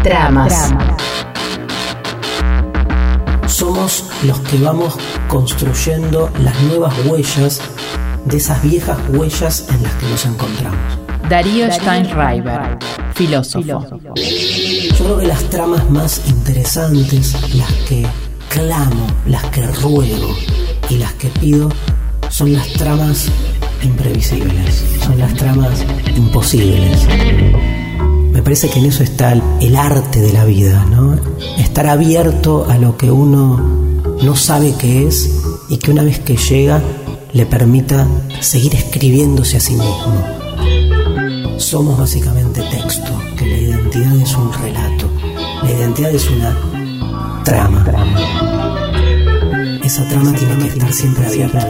Tramas. Somos los que vamos construyendo las nuevas huellas de esas viejas huellas en las que nos encontramos. Darío Steinreiber, filósofo. Yo creo que las tramas más interesantes, las que clamo, las que ruego y las que pido, son las tramas imprevisibles, son las tramas imposibles. Me parece que en eso está el arte de la vida, ¿no? Estar abierto a lo que uno no sabe qué es y que una vez que llega le permita seguir escribiéndose a sí mismo. Somos básicamente texto, que la identidad es un relato, la identidad es una trama. Esa trama tiene que estar siempre abierta.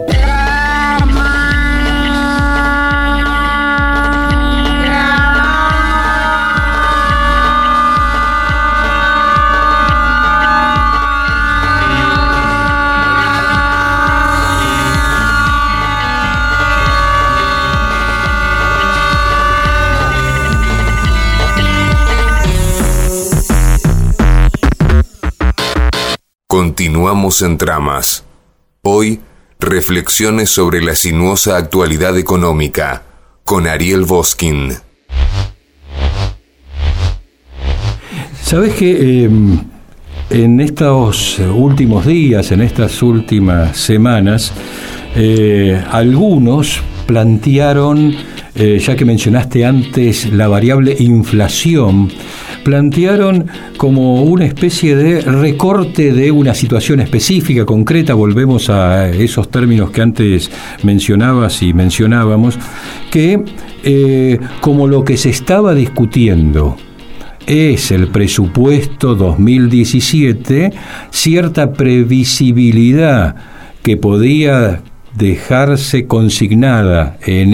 Continuamos en Tramas. Hoy, reflexiones sobre la sinuosa actualidad económica, con Ariel Boskin. ¿Sabés que en estos últimos días, en estas últimas semanas, algunos plantearon, ya que mencionaste antes la variable inflación, plantearon como una especie de recorte de una situación específica, concreta? Volvemos a esos términos que antes mencionabas y mencionábamos, que como lo que se estaba discutiendo es el presupuesto 2017, cierta previsibilidad que podía dejarse consignada en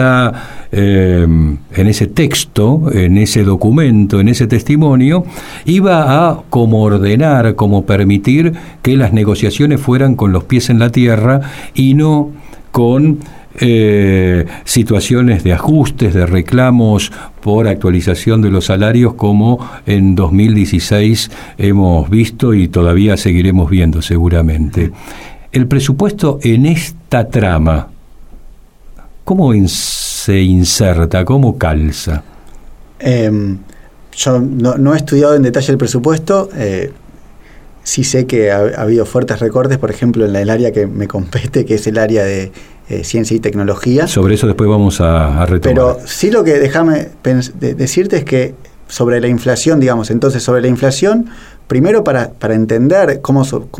ese texto, en ese documento, en ese testimonio, iba a como ordenar, como permitir que las negociaciones fueran con los pies en la tierra y no con situaciones de ajustes, de reclamos por actualización de los salarios, como en 2016 hemos visto y todavía seguiremos viendo seguramente. El presupuesto en esta trama, ¿cómo se inserta? ¿Cómo calza? Yo no he estudiado en detalle el presupuesto. Sí sé que ha habido fuertes recortes, por ejemplo, en el área que me compete, que es el área de ciencia y tecnología. Sobre eso después vamos a retomar. Pero sí, lo que déjame decirte es que sobre la inflación, digamos, entonces sobre la inflación, primero para entender cómo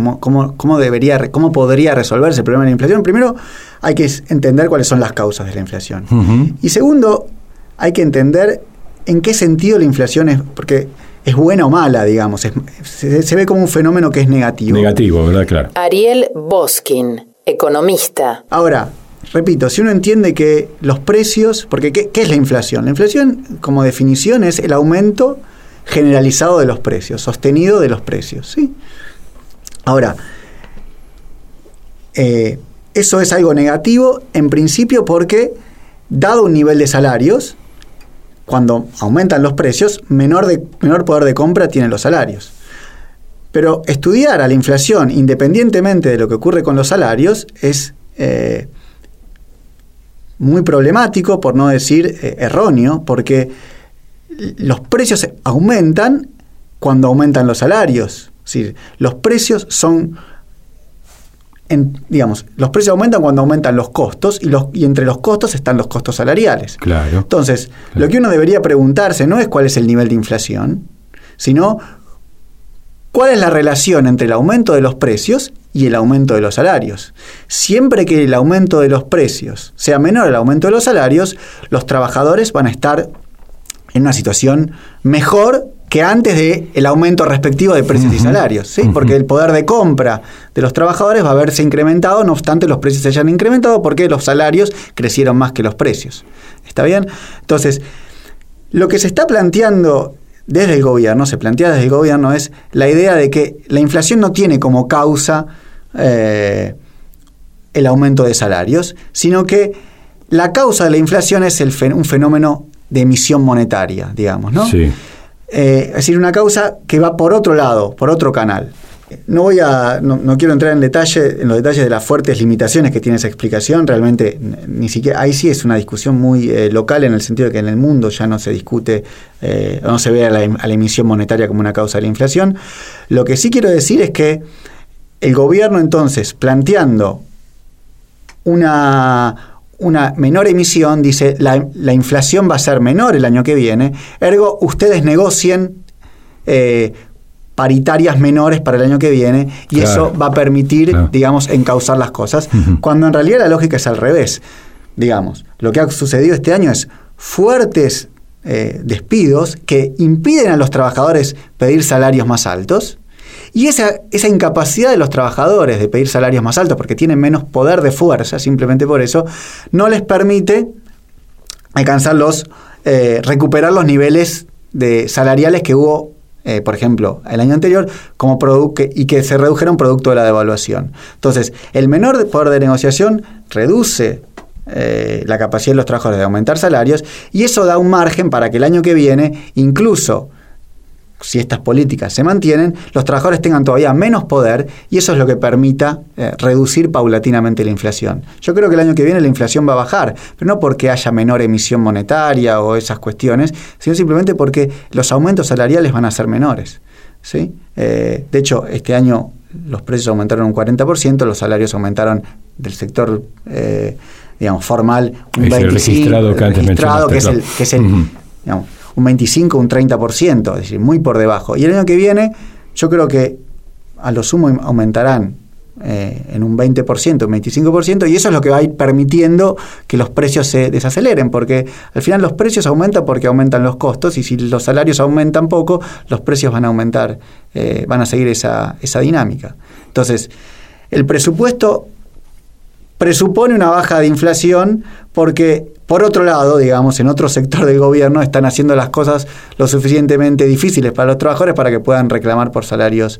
podría resolverse el problema de la inflación, primero hay que entender cuáles son las causas de la inflación. Uh-huh. Y segundo, hay que entender en qué sentido la inflación es, porque es buena o mala, digamos, se ve como un fenómeno que es negativo. Negativo, ¿verdad? Claro. Ariel Boskin, economista. Ahora, repito, si uno entiende que los precios, porque ¿qué es la inflación? La inflación, como definición, es el aumento generalizado de los precios, sostenido de los precios, ¿sí? Ahora, eso es algo negativo, en principio, porque dado un nivel de salarios, cuando aumentan los precios, menor poder de compra tienen los salarios. Pero estudiar a la inflación independientemente de lo que ocurre con los salarios es muy problemático, por no decir erróneo, porque los precios aumentan cuando aumentan los salarios. Es decir, los precios son, los precios aumentan cuando aumentan los costos y entre los costos están los costos salariales. Claro. Entonces, lo que uno debería preguntarse no es cuál es el nivel de inflación, sino cuál es la relación entre el aumento de los precios y el aumento de los salarios. Siempre que el aumento de los precios sea menor al aumento de los salarios, los trabajadores van a estar en una situación mejor que antes del aumento respectivo de precios y salarios, ¿sí? Porque el poder de compra de los trabajadores va a haberse incrementado, no obstante los precios se hayan incrementado, porque los salarios crecieron más que los precios. ¿Está bien? Entonces, lo que se está planteando desde el gobierno, es la idea de que la inflación no tiene como causa el aumento de salarios, sino que la causa de la inflación es un fenómeno de emisión monetaria, digamos, ¿no? Sí. Es decir, una causa que va por otro lado, por otro canal. No quiero entrar en los detalles de las fuertes limitaciones que tiene esa explicación. Realmente ni siquiera ahí sí es una discusión muy local, en el sentido de que en el mundo ya no se discute, no se ve a la emisión monetaria como una causa de la inflación. Lo que sí quiero decir es que el gobierno, entonces, planteando una menor emisión, dice la inflación va a ser menor el año que viene, ergo ustedes negocien paritarias menores para el año que viene, y eso va a permitir, digamos, encauzar las cosas, cuando en realidad la lógica es al revés. Digamos, lo que ha sucedido este año es fuertes despidos que impiden a los trabajadores pedir salarios más altos, y esa incapacidad de los trabajadores de pedir salarios más altos, porque tienen menos poder de fuerza, simplemente por eso, no les permite alcanzar recuperar los niveles salariales que hubo, por ejemplo, el año anterior, y que se redujeron producto de la devaluación. Entonces, el menor poder de negociación reduce la capacidad de los trabajadores de aumentar salarios, y eso da un margen para que el año que viene, incluso si estas políticas se mantienen, los trabajadores tengan todavía menos poder, y eso es lo que permita reducir paulatinamente la inflación. Yo creo que el año que viene la inflación va a bajar, pero no porque haya menor emisión monetaria o esas cuestiones, sino simplemente porque los aumentos salariales van a ser menores, ¿sí? De hecho, este año los precios aumentaron un 40%, los salarios aumentaron del sector formal un 25%, registrado, que es el digamos, un 25, un 30%, es decir, muy por debajo. Y el año que viene, yo creo que a lo sumo aumentarán en un 20%, un 25%, y eso es lo que va a ir permitiendo que los precios se desaceleren, porque al final los precios aumentan porque aumentan los costos, y si los salarios aumentan poco, los precios van a aumentar, van a seguir esa dinámica. Entonces, el presupuesto presupone una baja de inflación porque, por otro lado, digamos, en otro sector del gobierno están haciendo las cosas lo suficientemente difíciles para los trabajadores para que puedan reclamar por salarios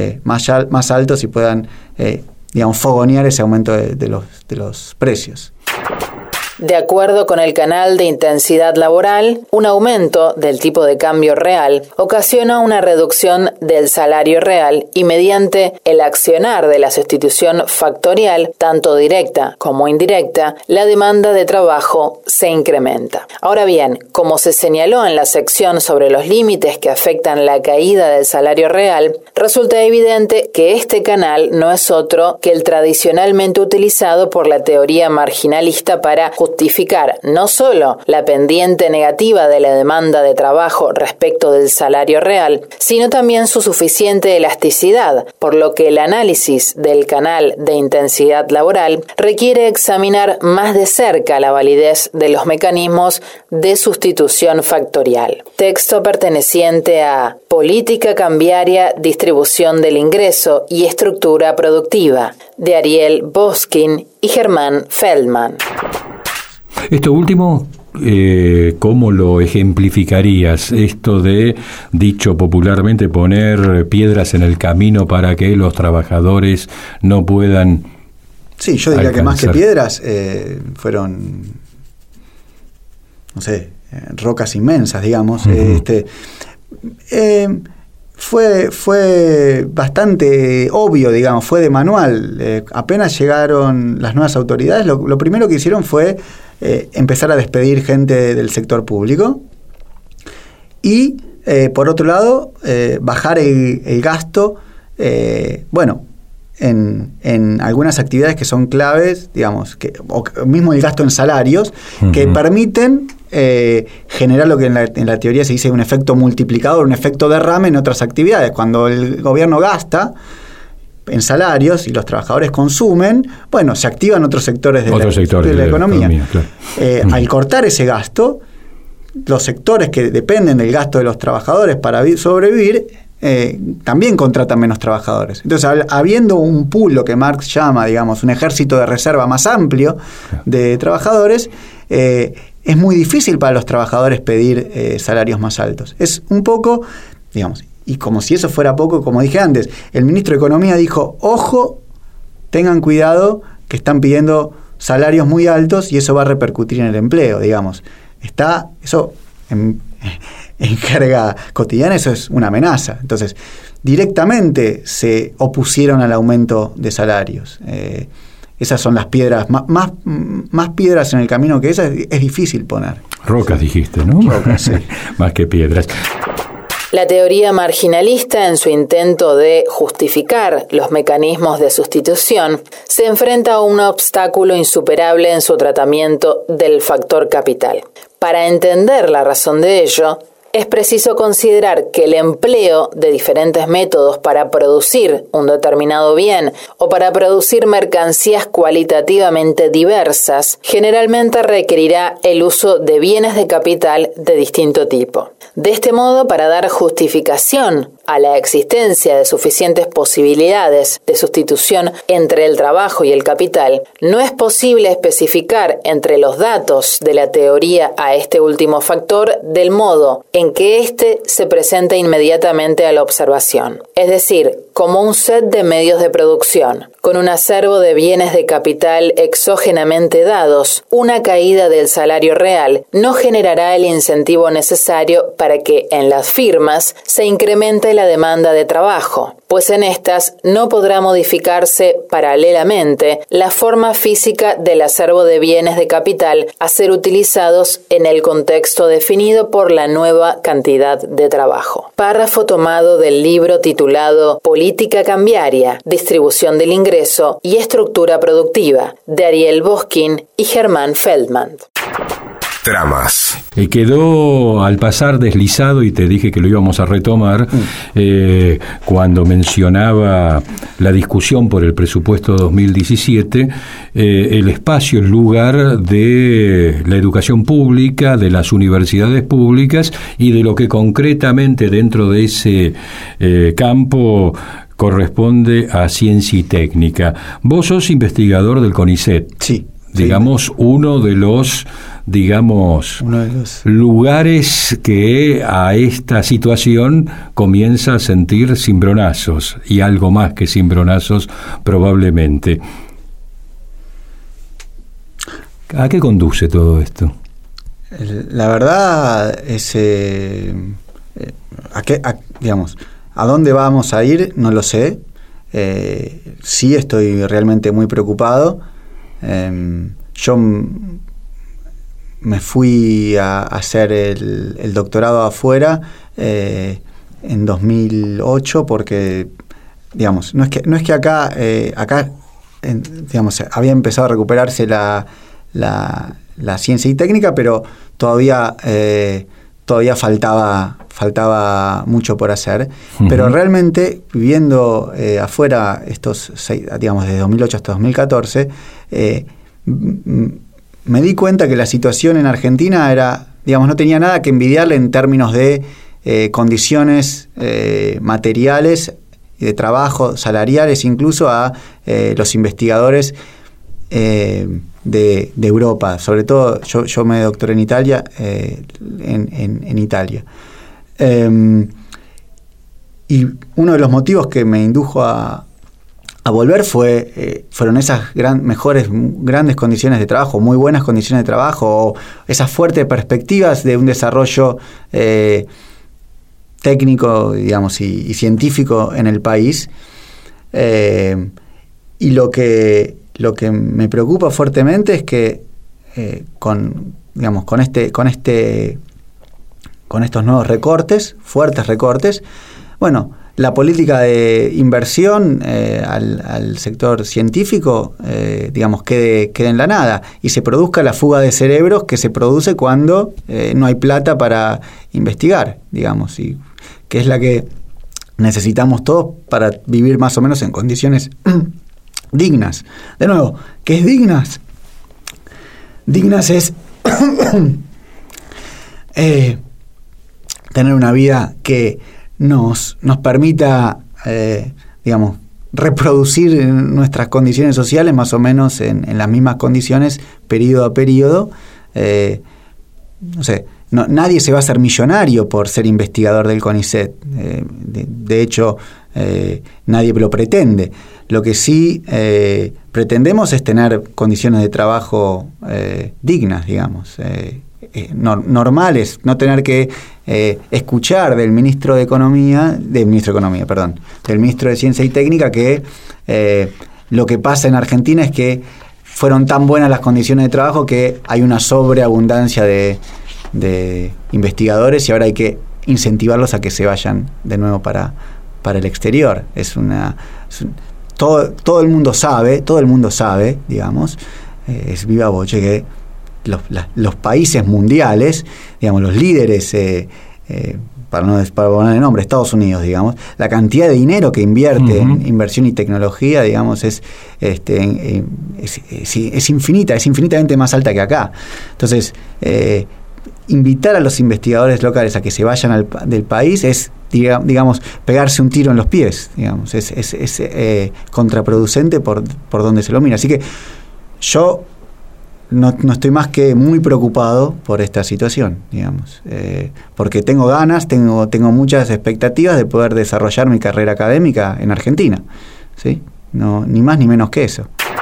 más altos y puedan, fogonear ese aumento de los precios. De acuerdo con el canal de intensidad laboral, un aumento del tipo de cambio real ocasiona una reducción del salario real y, mediante el accionar de la sustitución factorial, tanto directa como indirecta, la demanda de trabajo se incrementa. Ahora bien, como se señaló en la sección sobre los límites que afectan la caída del salario real, resulta evidente que este canal no es otro que el tradicionalmente utilizado por la teoría marginalista para justificar no solo la pendiente negativa de la demanda de trabajo respecto del salario real, sino también su suficiente elasticidad, por lo que el análisis del canal de intensidad laboral requiere examinar más de cerca la validez de los mecanismos de sustitución factorial. Texto perteneciente a Política cambiaria, distribución del ingreso y estructura productiva, de Ariel Boskin y Germán Feldman. Esto último, ¿cómo lo ejemplificarías? Esto de, dicho popularmente, poner piedras en el camino para que los trabajadores no puedan... Sí, yo diría que más que piedras fueron, rocas inmensas, digamos. Uh-huh. Fue bastante obvio, digamos, fue de manual. Apenas llegaron las nuevas autoridades, lo primero que hicieron fue empezar a despedir gente del sector público y, por otro lado, bajar el gasto, en algunas actividades que son claves, digamos, o mismo el gasto en salarios, uh-huh, que permiten generar lo que en la teoría se dice un efecto multiplicador, un efecto derrame en otras actividades. Cuando el gobierno gasta en salarios y los trabajadores consumen, se activan otros sectores de la economía. Claro. Al cortar ese gasto, los sectores que dependen del gasto de los trabajadores para sobrevivir, también contratan menos trabajadores. Entonces, habiendo un pool, lo que Marx llama, digamos, un ejército de reserva más amplio de trabajadores, es muy difícil para los trabajadores pedir salarios más altos. Es un poco, digamos, y como si eso fuera poco, como dije antes, el ministro de Economía dijo, ojo, tengan cuidado que están pidiendo salarios muy altos y eso va a repercutir en el empleo, digamos. Está eso en jerga cotidiana eso es una amenaza. Entonces, directamente se opusieron al aumento de salarios. Esas son las piedras, más piedras en el camino que esas es difícil poner. Rocas dijiste, ¿no? Rocas, sí. Más que piedras. La teoría marginalista, en su intento de justificar los mecanismos de sustitución, se enfrenta a un obstáculo insuperable en su tratamiento del factor capital. Para entender la razón de ello, es preciso considerar que el empleo de diferentes métodos para producir un determinado bien o para producir mercancías cualitativamente diversas generalmente requerirá el uso de bienes de capital de distinto tipo. De este modo, para dar justificación a la existencia de suficientes posibilidades de sustitución entre el trabajo y el capital, no es posible especificar entre los datos de la teoría a este último factor del modo en que éste se presenta inmediatamente a la observación, es decir, como un set de medios de producción, con un acervo de bienes de capital exógenamente dados. Una caída del salario real no generará el incentivo necesario para que en las firmas se incremente la demanda de trabajo, pues en estas no podrá modificarse paralelamente la forma física del acervo de bienes de capital a ser utilizados en el contexto definido por la nueva cantidad de trabajo. Párrafo tomado del libro titulado Política cambiaria, distribución del ingreso y estructura productiva, de Ariel Voskin y Germán Feldman. Tramas. Quedó al pasar deslizado, y te dije que lo íbamos a retomar, cuando mencionaba la discusión por el presupuesto 2017, el espacio, el lugar de la educación pública, de las universidades públicas y de lo que concretamente dentro de ese campo corresponde a ciencia y técnica. Vos sos investigador del CONICET. Sí. Digamos, uno de los lugares que a esta situación comienza a sentir cimbronazos, y algo más que cimbronazos probablemente. ¿A qué conduce todo esto? La verdad es, ¿a dónde vamos a ir? No lo sé. Sí estoy realmente muy preocupado. Yo me fui a hacer el doctorado afuera en 2008 porque, digamos, no es que acá había empezado a recuperarse la ciencia y técnica, pero todavía faltaba mucho por hacer. Uh-huh. Pero realmente, viviendo afuera estos 6, digamos, desde 2008 hasta 2014, me di cuenta que la situación en Argentina no tenía nada que envidiarle en términos de condiciones materiales y de trabajo, salariales, incluso a los investigadores de Europa. Sobre todo, yo me doctoré en Italia, en Italia. Y uno de los motivos que me indujo a volver fueron esas grandes condiciones de trabajo, muy buenas condiciones de trabajo, o esas fuertes perspectivas de un desarrollo técnico, digamos, y científico en el país. Y lo que me preocupa fuertemente es que con estos nuevos recortes, fuertes recortes, la política de inversión al sector científico, quede en la nada y se produzca la fuga de cerebros que se produce cuando no hay plata para investigar, digamos, y que es la que necesitamos todos para vivir más o menos en condiciones dignas. De nuevo, ¿qué es dignas? Dignas es tener una vida que nos permita, reproducir nuestras condiciones sociales más o menos en las mismas condiciones, periodo a periodo. Nadie se va a hacer millonario por ser investigador del CONICET. De hecho, nadie lo pretende. Lo que sí pretendemos es tener condiciones de trabajo dignas, digamos, normales, no tener que escuchar del ministro de Ciencia y Técnica que lo que pasa en Argentina es que fueron tan buenas las condiciones de trabajo que hay una sobreabundancia de investigadores y ahora hay que incentivarlos a que se vayan de nuevo para el exterior. Todo el mundo sabe, digamos, es viva voce que los países mundiales, digamos, los líderes, para poner el nombre, Estados Unidos, digamos, la cantidad de dinero que invierte en inversión y tecnología, digamos, es infinita, es infinitamente más alta que acá. Entonces, invitar a los investigadores locales a que se vayan del país es, digamos, pegarse un tiro en los pies, digamos, es contraproducente por donde se lo mira. Así que yo no estoy más que muy preocupado por esta situación, digamos, porque tengo ganas, tengo muchas expectativas de poder desarrollar mi carrera académica en Argentina, ¿sí? No, ni más ni menos que eso.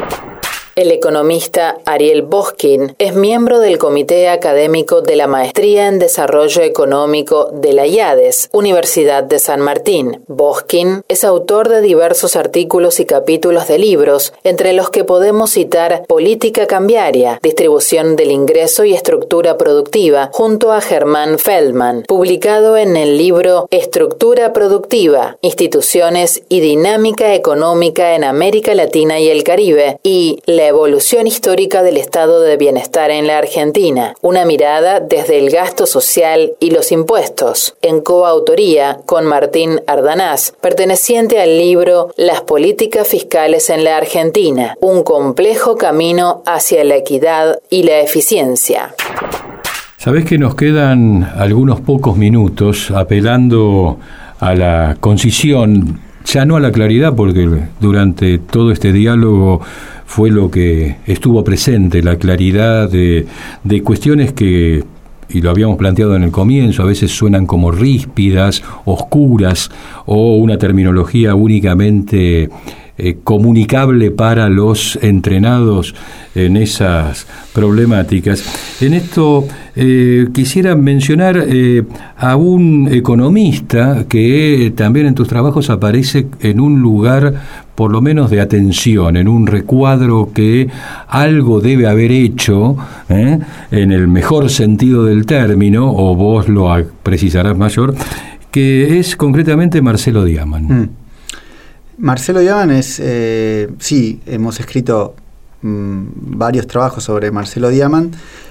El economista Ariel Boskin es miembro del Comité Académico de la Maestría en Desarrollo Económico de la IADES, Universidad de San Martín. Boskin es autor de diversos artículos y capítulos de libros, entre los que podemos citar Política Cambiaria, Distribución del Ingreso y Estructura Productiva, junto a Germán Feldman, publicado en el libro Estructura Productiva, Instituciones y Dinámica Económica en América Latina y el Caribe, y La evolución histórica del estado de bienestar en la Argentina, una mirada desde el gasto social y los impuestos, en coautoría con Martín Ardanaz, perteneciente al libro Las políticas fiscales en la Argentina, un complejo camino hacia la equidad y la eficiencia. Sabés que nos quedan algunos pocos minutos apelando a la concisión, ya no a la claridad, porque durante todo este diálogo fue lo que estuvo presente, la claridad de cuestiones que, y lo habíamos planteado en el comienzo, a veces suenan como ríspidas, oscuras, o una terminología únicamente comunicable para los entrenados en esas problemáticas. En esto quisiera mencionar a un economista que también en tus trabajos aparece en un lugar por lo menos de atención, en un recuadro que algo debe haber hecho, en el mejor sentido del término, o vos lo precisarás mayor, que es concretamente Marcelo Diamant. Marcelo Diamant es, sí, hemos escrito varios trabajos sobre Marcelo Diamant.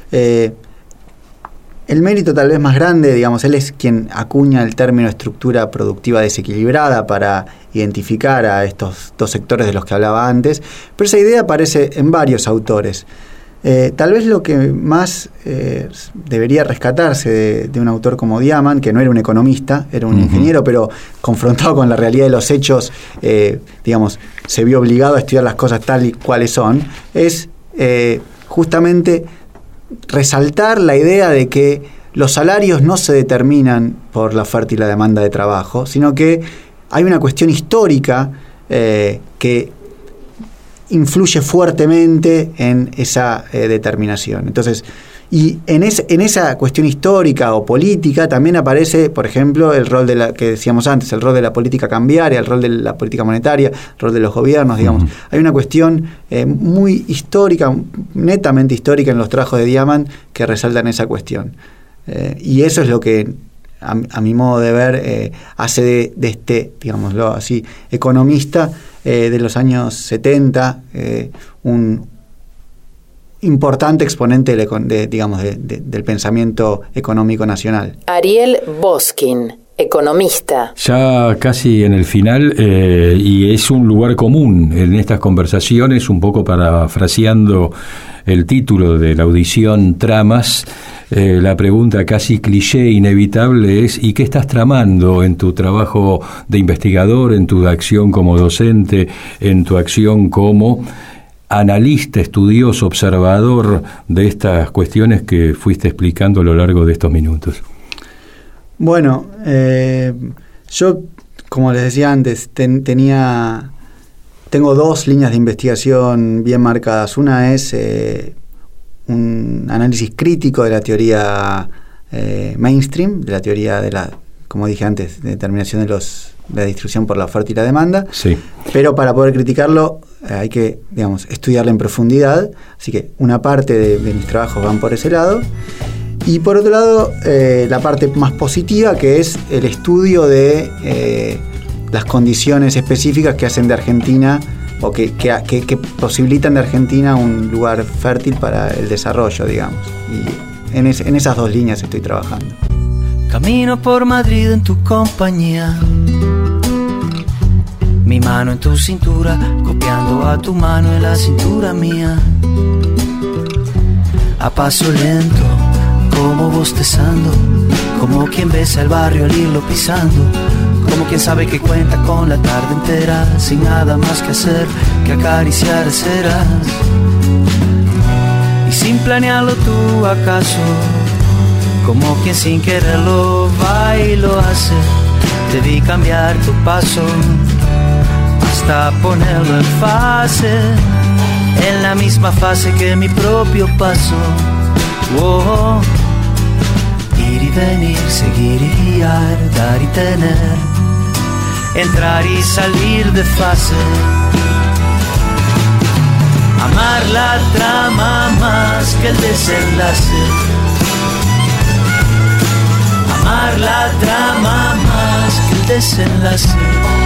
El mérito tal vez más grande, digamos, él es quien acuña el término estructura productiva desequilibrada para identificar a estos dos sectores de los que hablaba antes, pero esa idea aparece en varios autores. Tal vez lo que más debería rescatarse de un autor como Diamant, que no era un economista, era un ingeniero, pero confrontado con la realidad de los hechos, digamos, se vio obligado a estudiar las cosas tal y cuales son, es justamente resaltar la idea de que los salarios no se determinan por la oferta y la demanda de trabajo, sino que hay una cuestión histórica que influye fuertemente en esa determinación. Entonces, y en esa cuestión histórica o política también aparece, por ejemplo, el rol que decíamos antes, el rol de la política cambiaria, el rol de la política monetaria, el rol de los gobiernos, digamos. Hay una cuestión muy histórica, netamente histórica en los trabajos de Diamant que resaltan esa cuestión. Y eso es lo que, a mi modo de ver, hace de este, digámoslo así, economista de los años 70, un importante exponente del pensamiento económico nacional. Ariel Boskin, economista. Ya casi en el final, y es un lugar común en estas conversaciones, un poco parafraseando el título de la audición Tramas, la pregunta casi cliché inevitable es: ¿y qué estás tramando en tu trabajo de investigador, en tu acción como docente, en tu acción como analista, estudioso, observador de estas cuestiones que fuiste explicando a lo largo de estos minutos? Bueno, yo, como les decía antes, tengo dos líneas de investigación bien marcadas. Una es un análisis crítico de la teoría mainstream de la teoría de la, como dije antes, de determinación de la distribución por la oferta y la demanda. Sí. Pero para poder criticarlo hay que, digamos, estudiarlo en profundidad. Así que una parte de mis trabajos van por ese lado. Y por otro lado, la parte más positiva, que es el estudio de las condiciones específicas que hacen de Argentina o que posibilitan de Argentina un lugar fértil para el desarrollo, digamos. Y en esas dos líneas estoy trabajando. Camino por Madrid en tu compañía, mi mano en tu cintura, copiando a tu mano en la cintura mía. A paso lento, como bostezando, como quien besa el barrio al irlo pisando, como quien sabe que cuenta con la tarde entera, sin nada más que hacer que acariciar ceras. Y sin planearlo tú acaso, como quien sin quererlo va y lo hace, debí cambiar tu paso hasta ponerlo en fase, en la misma fase que mi propio paso. Oh, ir y venir, seguir y guiar, dar y tener, entrar y salir de fase. Amar la trama más que el desenlace. Amar la trama más que el desenlace.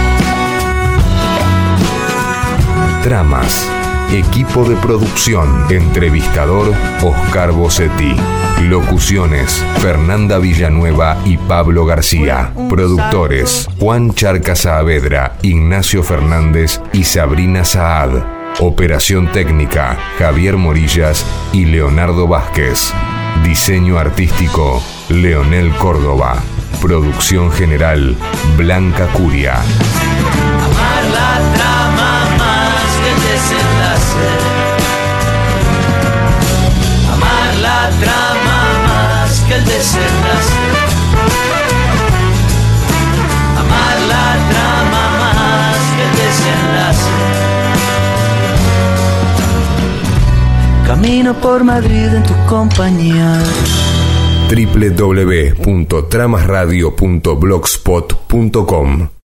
Tramas. Equipo de producción. Entrevistador Oscar Bossetti. Locuciones Fernanda Villanueva y Pablo García. Productores Juan Charca Saavedra, Ignacio Fernández y Sabrina Saad. Operación técnica Javier Morillas y Leonardo Vázquez. Diseño artístico Leonel Córdoba. Producción general Blanca Curia. Amar la trama más que el desenlace. Amar la trama más que el desenlace. Amar la trama más que el desenlace. Camino por Madrid en tu compañía. www.tramasradio.blogspot.com